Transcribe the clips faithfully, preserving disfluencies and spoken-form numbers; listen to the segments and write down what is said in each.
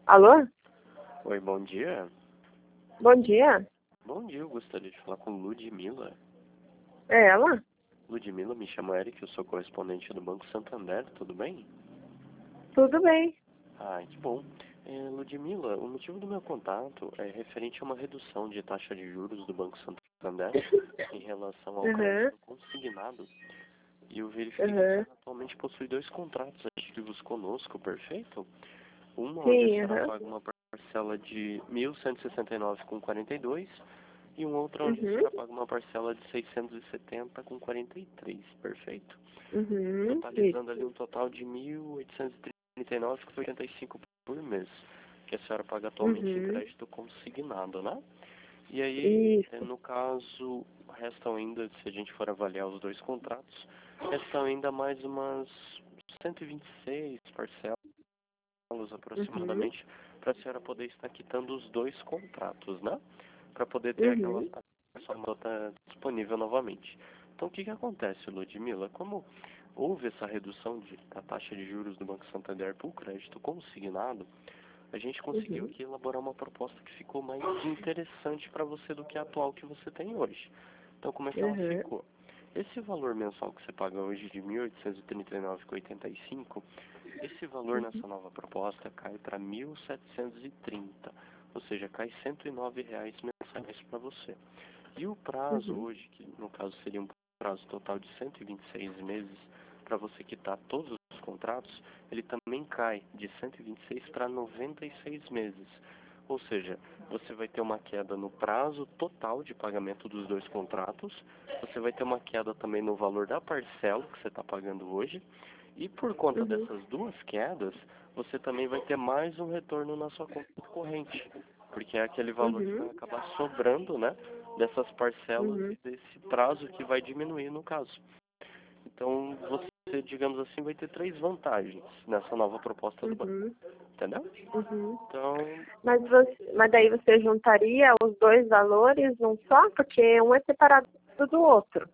Alô? Oi, bom dia. Bom dia. Bom dia, eu gostaria de falar com Ludmila. É ela? Ludmila, me chamo Eric, eu sou correspondente do Banco Santander, tudo bem? Tudo bem. Ah, que bom. É, Ludmila, o motivo do meu contato é referente a uma redução de taxa de juros do Banco Santander em relação ao Uhum. crédito consignado. E eu verifiquei que Uhum. você atualmente possui dois contratos ativos conosco, perfeito? Um onde a Sim, senhora uhum. paga uma parcela de mil cento e sessenta e nove vírgula quarenta e dois e um outro onde a Uhum. senhora paga uma parcela de seiscentos e setenta vírgula quarenta e três, perfeito? Uhum. Totalizando ali Isso. um total de mil oitocentos e trinta e nove vírgula oitenta e cinco por mês, que a senhora paga atualmente em Uhum. crédito consignado, né? E aí, eh, Isso. no caso, restam ainda, se a gente for avaliar os dois contratos, restam ainda mais umas cento e vinte e seis parcelas Uhum. aproximadamente, para a senhora poder estar quitando os dois contratos, né? Para poder ter aquela Uhum. nota disponível novamente. Então, o que que acontece, Ludmila? Como houve essa redução de, da taxa de juros do Banco Santander para o crédito consignado, a gente conseguiu Uhum. aqui elaborar uma proposta que ficou mais interessante para você do que a atual que você tem hoje. Então, como é que ela Uhum. ficou? Esse valor mensal que você paga hoje de mil oitocentos e trinta e nove vírgula oitenta e cinco, esse valor nessa nova proposta cai para mil setecentos e trinta, ou seja, cai cento e nove reais mensais para você. E o prazo Uhum. hoje, que no caso seria um prazo total de cento e vinte e seis meses para você quitar todos os contratos, ele também cai de cento e vinte e seis para noventa e seis meses. Ou seja, você vai ter uma queda no prazo total de pagamento dos dois contratos, você vai ter uma queda também no valor da parcela que você está pagando hoje, e por conta Uhum. dessas duas quedas, você também vai ter mais um retorno na sua conta corrente, porque é aquele valor que vai Uhum. acabar sobrando, né, dessas parcelas Uhum. e desse prazo que vai diminuir no caso. Então, você, digamos assim, vai ter três vantagens nessa nova proposta do banco, Uhum. entendeu? Uhum. Então, Mas, você, mas daí você juntaria os dois valores num só? Porque um é separado do outro.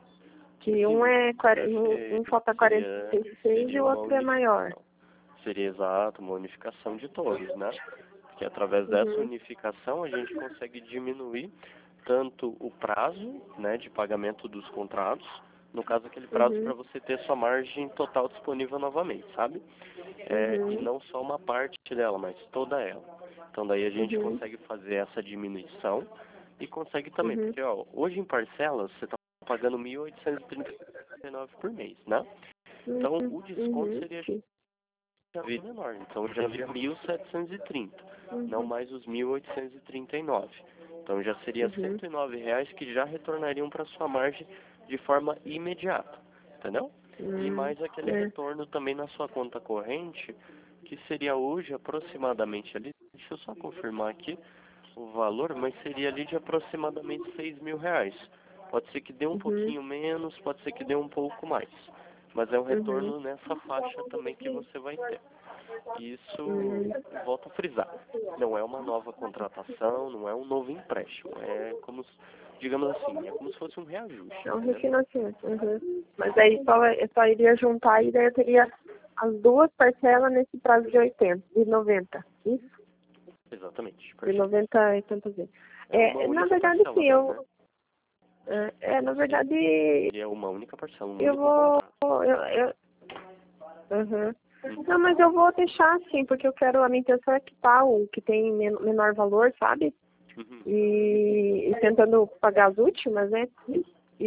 Que um sim, é quar- um, um perfeito. falta quarenta Seria, e seis e seria o uma outro é maior. unificação. Seria exato, uma unificação de todos, né? Porque através dessa Uhum. unificação a gente consegue diminuir tanto o prazo, né, de pagamento dos contratos, no caso aquele prazo para Uhum. você ter sua margem total disponível novamente, sabe? É, e Uhum. não só uma parte dela, mas toda ela. Então daí a gente Uhum. consegue fazer essa diminuição e consegue também, Uhum. porque ó, hoje em parcelas você está pagando mil oitocentos e trinta e nove por mês, né? Então Uhum. o desconto Uhum. seria Sim. já vira menor, então já vira mil setecentos e trinta, não Uhum. mais os mil oitocentos e trinta e nove. Então já seria Uhum. cento e nove reais que já retornariam para sua margem de forma imediata, entendeu? E Hum, mais aquele é. retorno também na sua conta corrente, que seria hoje aproximadamente ali, deixa eu só confirmar aqui o valor, mas seria ali de aproximadamente seis mil reais. Pode ser que dê um Uhum. pouquinho menos, pode ser que dê um pouco mais. Mas é um Uhum. retorno nessa faixa também que você vai ter. Isso, Hum. volto a frisar, não é uma nova contratação, não é um novo empréstimo. É como, se- digamos assim, é como se fosse um reajuste, É um entendeu? refinanciamento. Uhum. Mas aí só, eu só iria juntar e daí eu teria as duas parcelas nesse prazo de oitenta, de noventa. Isso? Exatamente, De perfeito. noventa e tantos vezes. É uma É, na única verdade, parcela sim, daí, né? eu. É, é, na Sim, verdade, seria uma única parcela, um eu único vou. contrato. Eu, eu, uhum. Uhum. Não, mas eu vou deixar assim, porque eu quero. A minha intenção é quitar o que tem men- menor valor, sabe? Uhum. E, e tentando pagar as últimas, né? E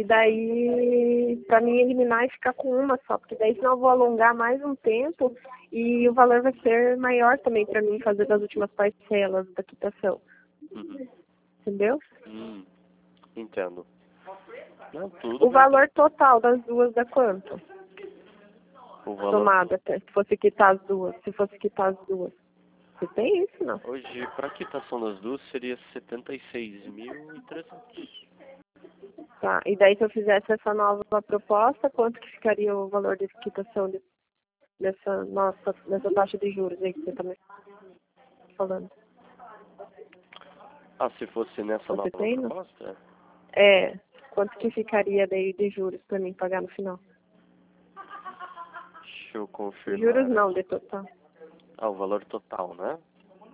daí, pra mim eliminar e ficar com uma só, porque daí senão eu vou alongar mais um tempo e o valor vai ser maior também pra mim fazer das últimas parcelas da quitação, Uhum. entendeu? Hum, entendo. Não, tudo O valor perfeito. total das duas dá quanto? O valor Somado to- até, se fosse quitar as duas, se fosse quitar as duas. Você tem isso, não? hoje, para quitação das duas, seria setenta e seis mil e trezentos. Tá, e daí se eu fizesse essa nova proposta, quanto que ficaria o valor de quitação de, dessa nossa, dessa taxa de juros aí que você tá me falando? Ah, se fosse nessa Você nova tem, não? proposta, É, quanto que ficaria daí de juros pra mim pagar no final? deixa eu Juros confirmar não, aqui. de total. Ah, o valor total, né?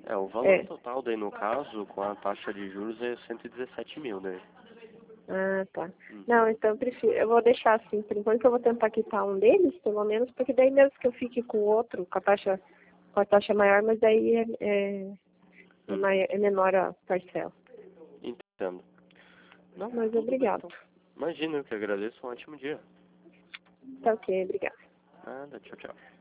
É, o valor É. total daí no caso, com a taxa de juros, é cento e dezessete mil, né? Ah, tá. Hum. Não, então eu prefiro, eu vou deixar assim, por enquanto eu vou tentar quitar um deles, pelo menos, porque daí mesmo que eu fique com o outro, com a taxa, com a taxa maior, mas daí é, é, é, Hum. mai- é menor a parcela. Entendo. Não, Mas tudo bem obrigado. então. Imagina, eu que agradeço, um ótimo dia. Tá ok, obrigada. Nada, tchau, tchau.